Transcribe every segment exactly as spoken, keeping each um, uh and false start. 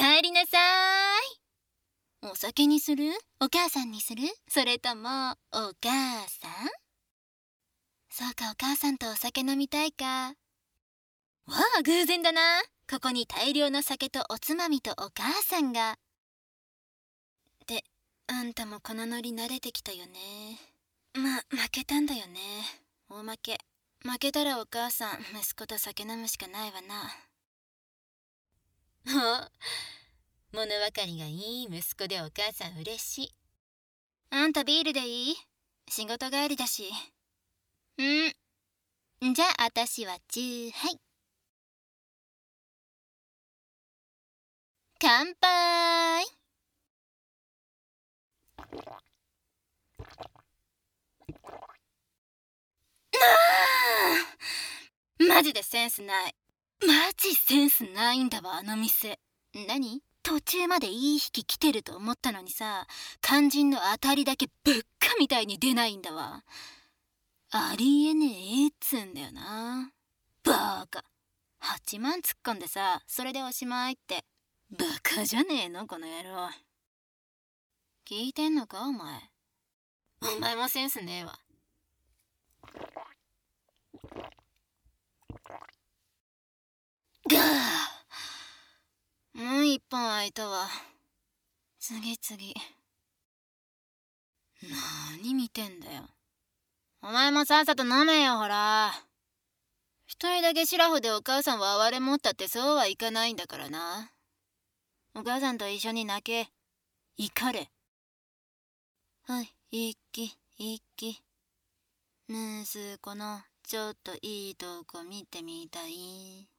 帰りなさーい。お酒にする？お母さんにする？それともお母さん？そうか、お母さんとお酒飲みたいか。わあ、偶然だな。ここに大量の酒とおつまみとお母さんが。で、あんたもこのノリ慣れてきたよね。まあ、負けたんだよね。大負け。負けたらお母さん、息子と酒飲むしかないわな。お、物分かりがいい息子でお母さん嬉しい。あんたビールでいい？仕事帰りだし。うん。じゃあ、あたしはチューハイ。乾杯。マジでセンスない。マジセンスないんだわ、あの店。何？途中までいい引き来てると思ったのにさ、肝心の当たりだけぶっかみたいに出ないんだわ。ありえねえっつんだよな。バーカ。はちまん突っ込んでさ、それでおしまいって。バカじゃねえのこの野郎。聞いてんのかお前。お前もセンスねえわ。ガー。もう一本空いたわ。次次。何見てんだよ。お前もさっさと飲めよ、ほら。一人だけシラフでお母さんは哀れ持ったってそうはいかないんだからな。お母さんと一緒に泣け。怒れ。はい、一気一気。息子のちょっといいとこ見てみたい。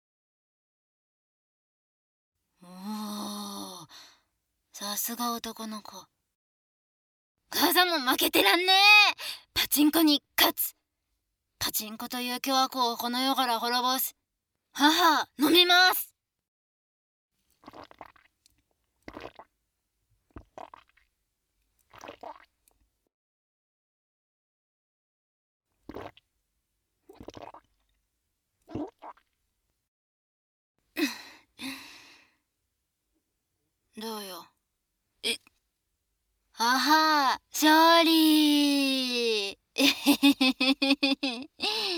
おお、さすが男の子。母さんも負けてらんねえ。パチンコに勝つ。パチンコという巨悪をこの世から滅ぼす。母、飲みます。どうよ。え、母、勝利。えへへへへ。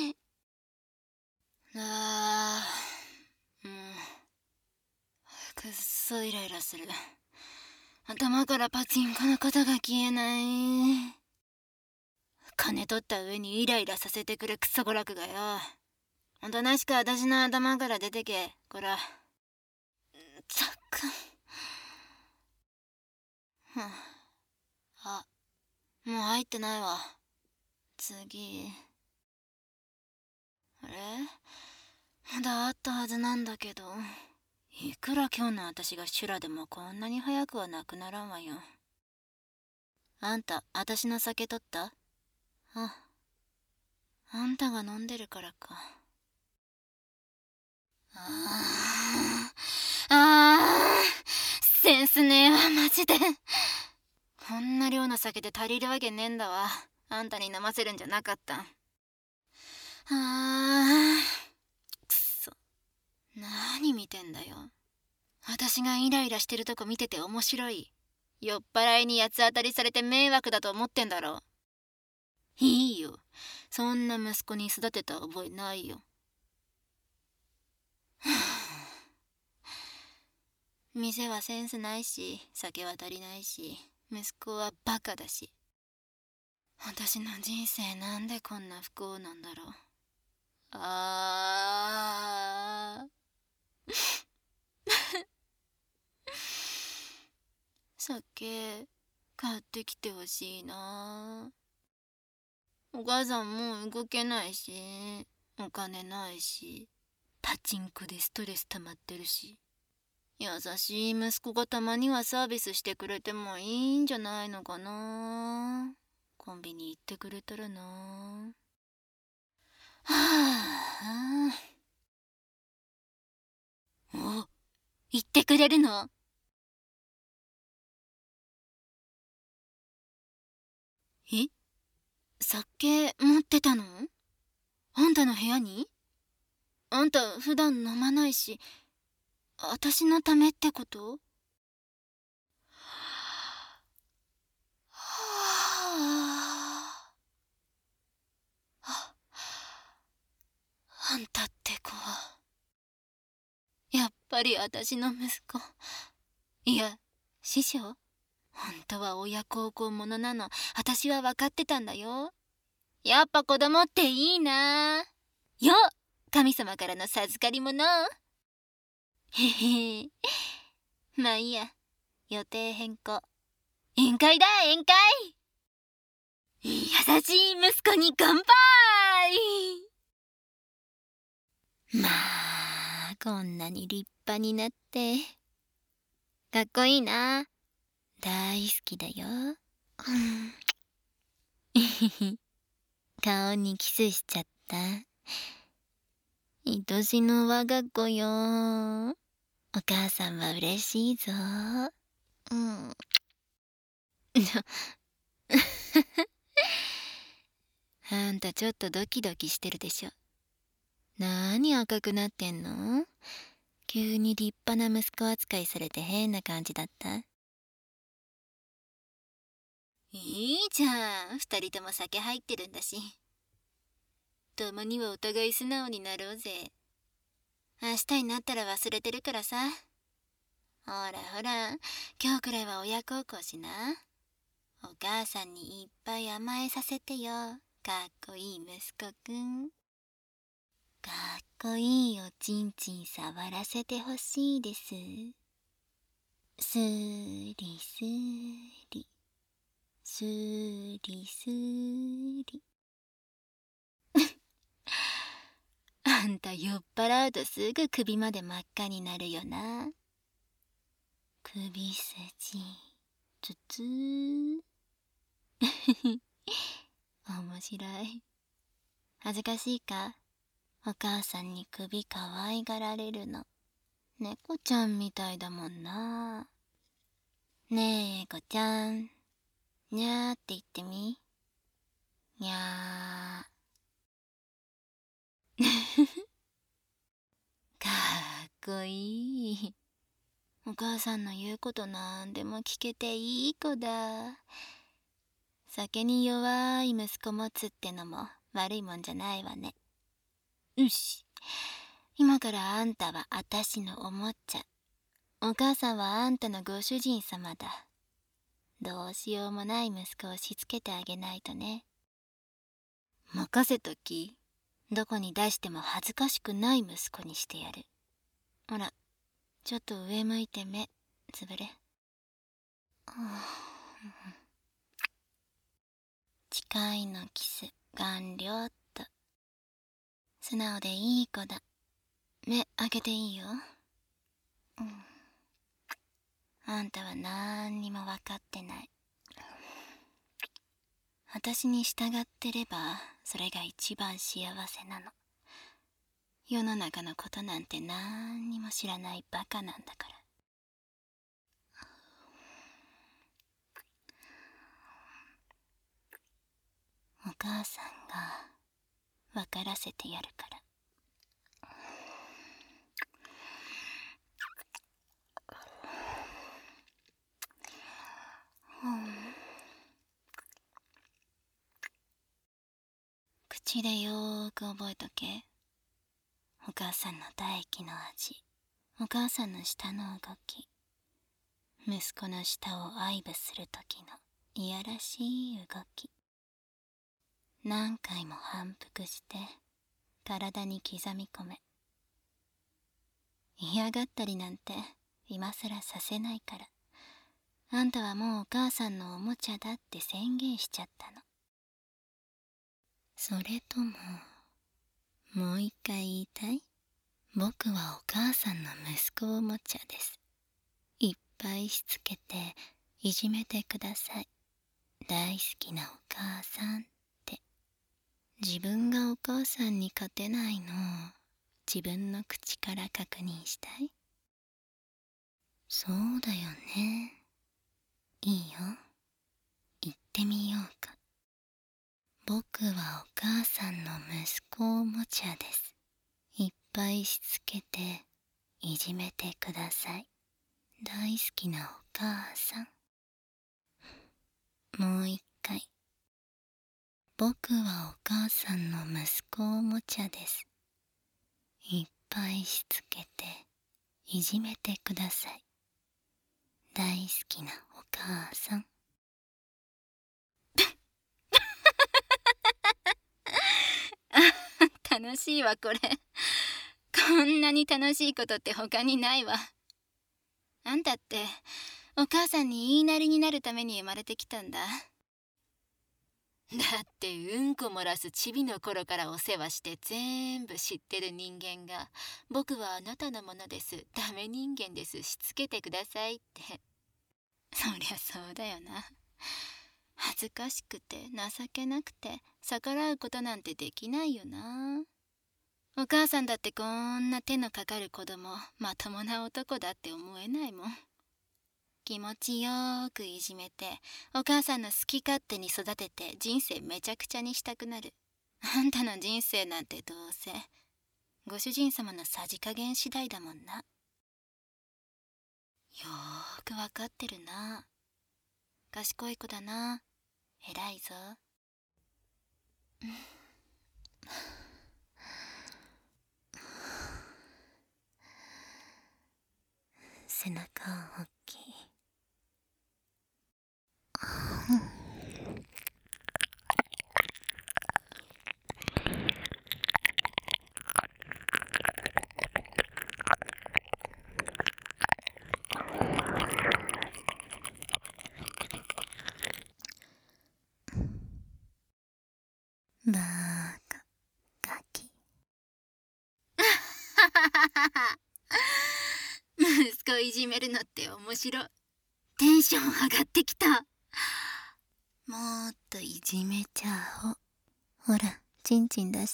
あー、もうくっそイライラする。頭からパチンコのことが消えない。金取った上にイライラさせてくるクソ娯楽がよ。おとなしく私の頭から出てけ、こら。ったく。あ、もう入ってないわ。次。あれ？まだあったはずなんだけど。いくら今日の私が修羅でもこんなに早くはなくならんわよ。あんた、私の酒取った？あ、あんたが飲んでるからか。あー、あー、センスねえわ、マジで。こんな量の酒で足りるわけねえんだわ。あんたに飲ませるんじゃなかった。あー、くそ。何見てんだよ。私がイライラしてるとこ見てて面白い？酔っ払いに八つ当たりされて迷惑だと思ってんだろ。いいよ。そんな息子に育てた覚えないよ。店はセンスないし、酒は足りないし、息子はバカだし。私の人生なんでこんな不幸なんだろう。あー。酒買ってきてほしいな。お母さんもう動けないし、お金ないし、パチンコでストレス溜まってるし。優しい息子がたまにはサービスしてくれてもいいんじゃないのかな。コンビニ行ってくれたらな。はあ。お、言ってくれるの？え？酒持ってたの？あんたの部屋に？あんた普段飲まないし。 私のためってこと？はあ、あ、あんたって子はやっぱり私の息子、いや師匠。本当は親孝行者なの私は分かってたんだよ。やっぱ子供っていいなよ、神様からの授かり物。へへ。まあいいや、予定変更。宴会だ宴会。優しい息子に乾杯。まあこんなに立派になってかっこいいな。大好きだよ。顔にキスしちゃった。愛しの我が子よ。お母さんは嬉しいぞ。うん。あんたちょっとドキドキしてるでしょ。なーに赤くなってんの？急に立派な息子扱いされて変な感じだった？いいじゃん、二人とも酒入ってるんだし。たまにはお互い素直になろうぜ。明日になったら忘れてるからさ。ほらほら、今日くらいは親孝行しな。お母さんにいっぱい甘えさせてよ。かっこいい息子くん。かっこいいおちんちん触らせてほしいです。スーリスーリ、スーリスーリ。あんた酔っ払うとすぐ首まで真っ赤になるよな。首筋つつー。面白い。恥ずかしいか？お母さんに首かわいがられるの。猫ちゃんみたいだもんな。ねえ、猫ちゃん。にゃーって言ってみ。にゃー。かっこいい。お母さんの言うことなんでも聞けていい子だ。酒に弱い息子持つってのも悪いもんじゃないわね。よし。今からあんたはあたしのおもちゃ。お母さんはあんたのご主人様だ。どうしようもない息子をしつけてあげないとね。任せとき。どこに出しても恥ずかしくない息子にしてやる。ほら、ちょっと上向いて目つぶれ。誓いのキス完了っと。素直でいい子だ。目開けていいよ。うん、あんたはなんにも分かってない。私に従ってればそれが一番幸せなの。世の中のことなんてなんにも知らないバカなんだから。お母さんが分からせてやるから。口でよーく覚えとけ。お母さんの唾液の味、お母さんの舌の動き、息子の舌を愛撫する時のいやらしい動き。何回も反復して体に刻み込め。嫌がったりなんて今さらさせないから。あんたはもうお母さんのおもちゃだって宣言しちゃったの。それとももう一回言いたい？僕はお母さんの息子おもちゃです。いっぱいしつけていじめてください。大好きなお母さんって。自分がお母さんに勝てないのを自分の口から確認したい？そうだよね。いいよ。言ってみようか。僕はお母さんの息子おもちゃです。いっぱいしつけていじめてください。大好きなお母さん。もう一回。僕はお母さんの息子おもちゃです。いっぱいしつけていじめてください。大好きなお母さん。楽しいわこれ。こんなに楽しいことって他にないわ。あんたってお母さんに言いなりになるために生まれてきたんだ。だってうんこ漏らすチビの頃からお世話して全部知ってる人間が「僕はあなたのものです、ダメ人間です、しつけてください」って。そりゃそうだよな。恥ずかしくて情けなくて逆らうことなんてできないよな。お母さんだってこんな手のかかる子供まともな男だって思えないもん。気持ちよーくいじめてお母さんの好き勝手に育てて人生めちゃくちゃにしたくなる。あんたの人生なんてどうせご主人様のさじ加減次第だもんな。よーくわかってるな。賢い子だな。偉いぞ。背中大きい。バーカガキ。息子いじめるのって面白い。テンション上がってきた。もっといじめちゃおう。ほら、チンチン出して。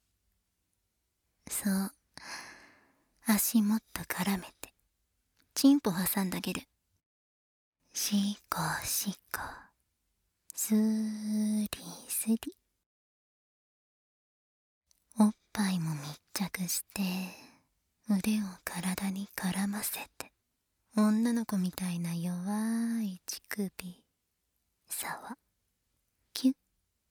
そう。足もっと絡めて。チンポ挟んだげる。しこしこ。スリスリ。おっぱいも密着して、腕を体に絡ませて。女の子みたいな弱い乳首。さわ。キュッ。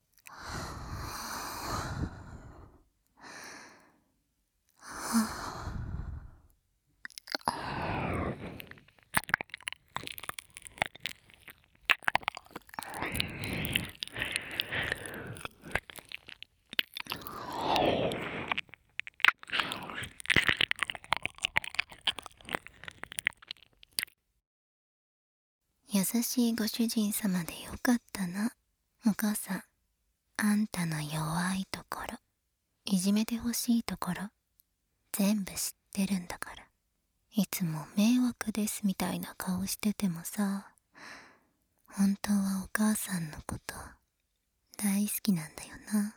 優しいご主人様でよかったな。お母さん、あんたの弱いところ、いじめてほしいところ、全部知ってるんだから。いつも迷惑ですみたいな顔しててもさ、本当はお母さんのこと大好きなんだよな。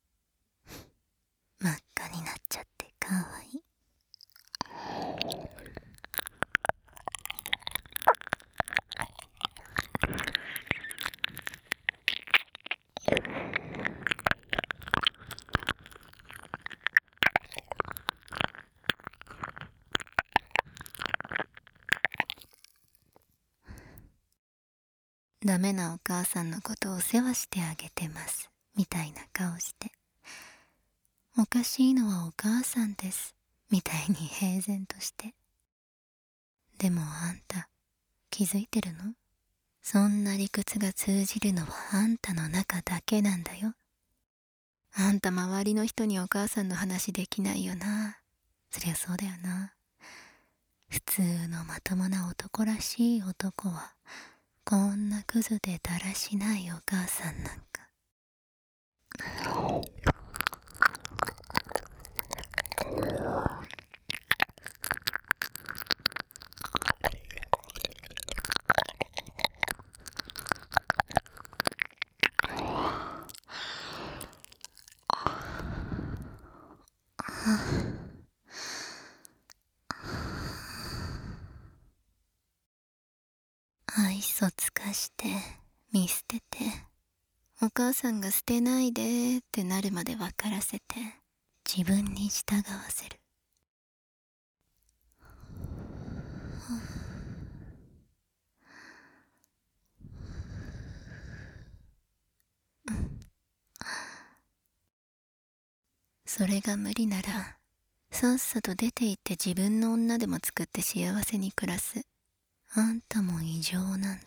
真っ赤になっちゃってかわいい。ダメなお母さんのことをお世話してあげてますみたいな顔して、おかしいのはお母さんですみたいに平然として。でもあんた気づいてるの？そんな理屈が通じるのはあんたの中だけなんだよ。あんた周りの人にお母さんの話できないよな。そりゃそうだよな。普通のまともな男らしい男はこんなクズでだらしないお母さんなんか。愛想つかして見捨てて、お母さんが捨てないでってなるまで分からせて自分に従わせる。 それが無理なら、さっさと出て行って自分の女でも作って幸せに暮らす。あんたも異常なんだよ。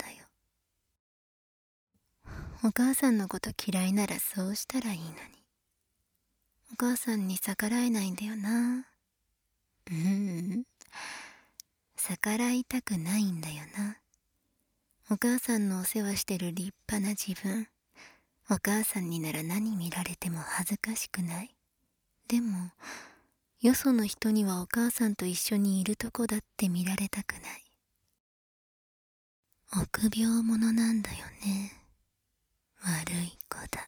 お母さんのこと嫌いならそうしたらいいのに。お母さんに逆らえないんだよな。うーん。逆らいたくないんだよな。お母さんのお世話してる立派な自分。お母さんになら何見られても恥ずかしくない。でも、よその人にはお母さんと一緒にいるとこだって見られたくない。臆病者なんだよね。悪い子だ。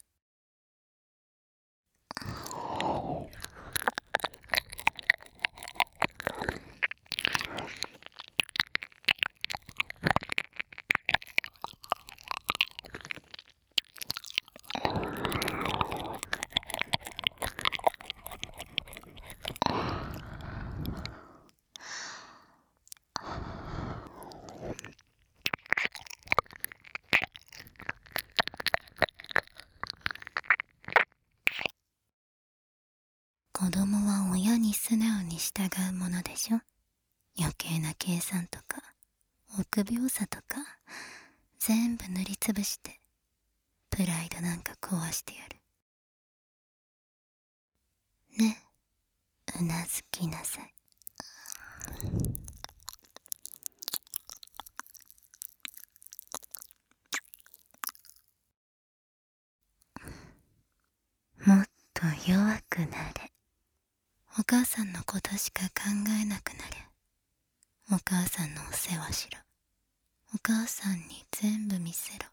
子供は親に素直に従うものでしょ。余計な計算とか臆病さとか全部塗りつぶしてプライドなんか壊してやる。ね、うなずきなさい。もっと弱くなれ。お母さんのことしか考えなくなれ。お母さんのお世話しろ。お母さんに全部見せろ。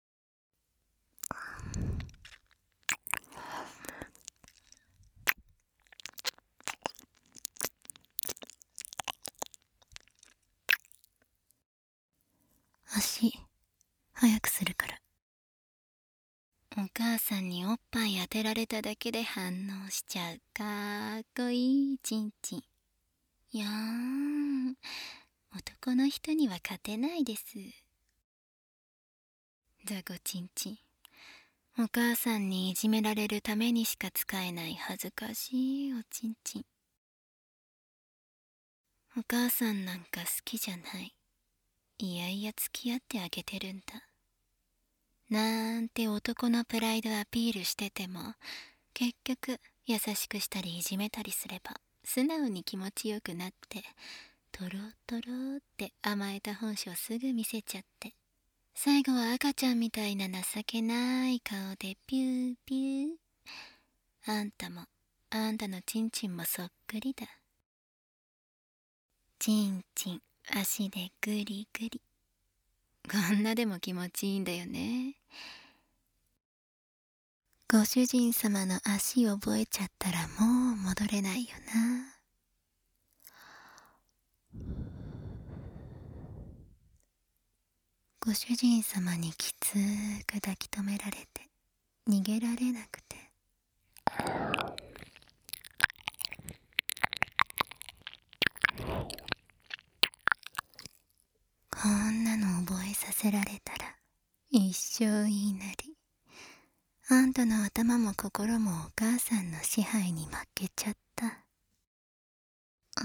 足早くするから。お母さんにおっぱい当てられただけで反応しちゃうかっこいいチンチン。いやーん、男の人には勝てないです。ザコチンチン、お母さんにいじめられるためにしか使えない恥ずかしいおちんちん。お母さんなんか好きじゃない。いやいや付き合ってあげてるんだ。なんて男のプライドアピールしてても、結局優しくしたりいじめたりすれば素直に気持ちよくなって、とろとろって甘えた本性すぐ見せちゃって、最後は赤ちゃんみたいな情けない顔でピューピュー。あんたもあんたのチンチンもそっくりだ。チンチン足でグリグリ。こんなでも気持ちいいんだよね。ご主人様の足覚えちゃったらもう戻れないよな。ご主人様にきつーく抱き留められて逃げられなくて、こんなの覚えさせられたら一生いいなり。あんたの頭も心もお母さんの支配に負けちゃった。うん、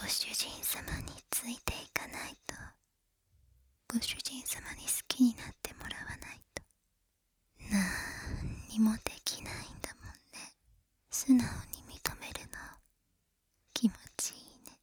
ご主人様についていかないと、ご主人様に好きになってもらわないとなんにもできないんだもんね。素直に認めるの気持ちいいね。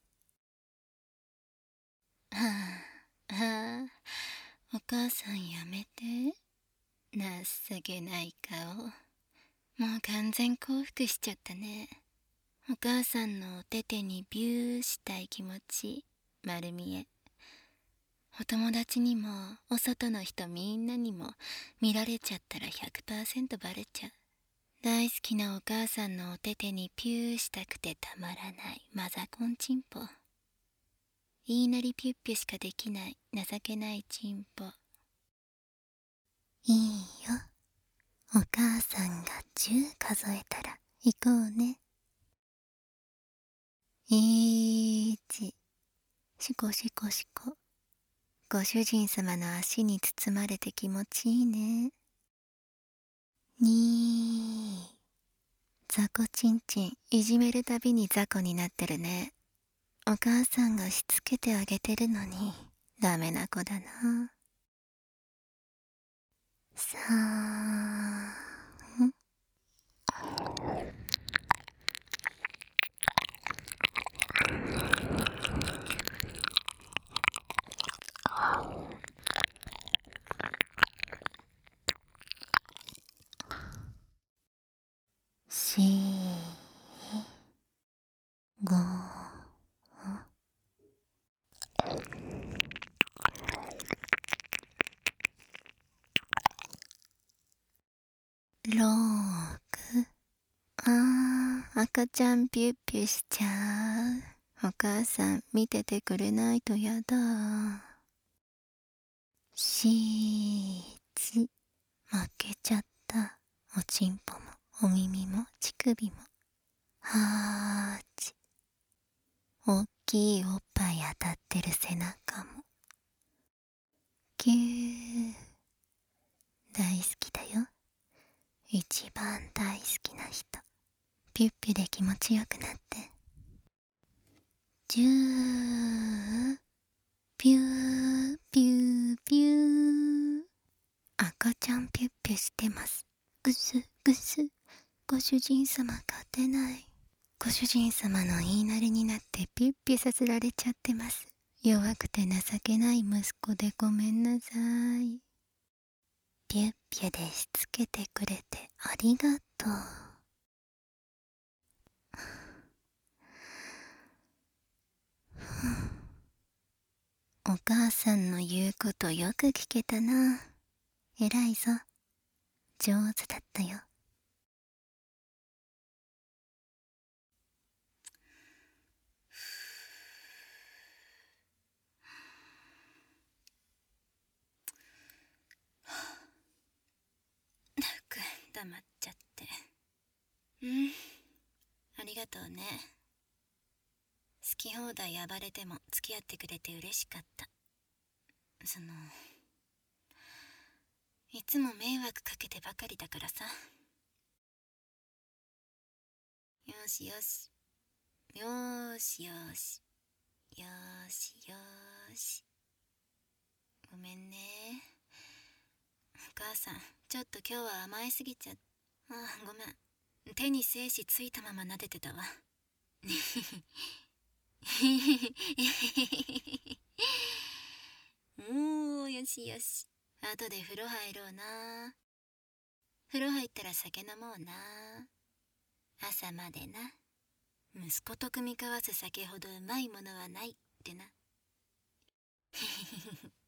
はあはあ、お母さんやめて。情けない顔。もう完全降伏しちゃったね。お母さんのお手手にビューしたい気持ち丸見え。お友達にもお外の人みんなにも見られちゃったら ひゃくパーセント バレちゃう。大好きなお母さんのお手手にピューしたくてたまらないマザコンチンポ。言いなりピュッピュしかできない情けないチンポ。いいよ、お母さんがじゅう数えたら行こうね。いち、しこしこしこ。ご主人様の足に包まれて気持ちいいね。に、雑魚ちんちんいじめるたびに雑魚になってるね。お母さんがしつけてあげてるのにダメな子だな。さあ、んし、ご、ろく。あー、赤ちゃんピュッピュしちゃう。お母さん見ててくれないとやだ。しち、負けちゃった。おちんぽもお耳も乳首も。はち、おっきいおっぱい当たってる背中も。きゅう、大好きだよ。一番大好きな人。ピュッピュで気持ちよくなって。じゅう、ピューピューピュー。赤ちゃんピュッピュしてます。ぐすぐす。ご主人様勝てない。ご主人様の言いなりになってピュッピュさせられちゃってます。弱くて情けない息子でごめんなさい。ピュッピュでしつけてくれてありがとう。お母さんの言うことよく聞けたな。偉いぞ。上手だったよ。く黙っちゃって。うん、ありがとうね。好き放題暴れても付き合ってくれて嬉しかった。そのいつも迷惑かけてばかりだからさ。よしよしよーしよしよーしよーし。ごめんね。お母さん、ちょっと今日は甘えすぎちゃっああ、ごめん。手に精子ついたまま撫でてたわ。おー、よしよし。後で風呂入ろうな。風呂入ったら酒飲もうな。朝までな。息子と酌み交わす酒ほどうまいものはないってな。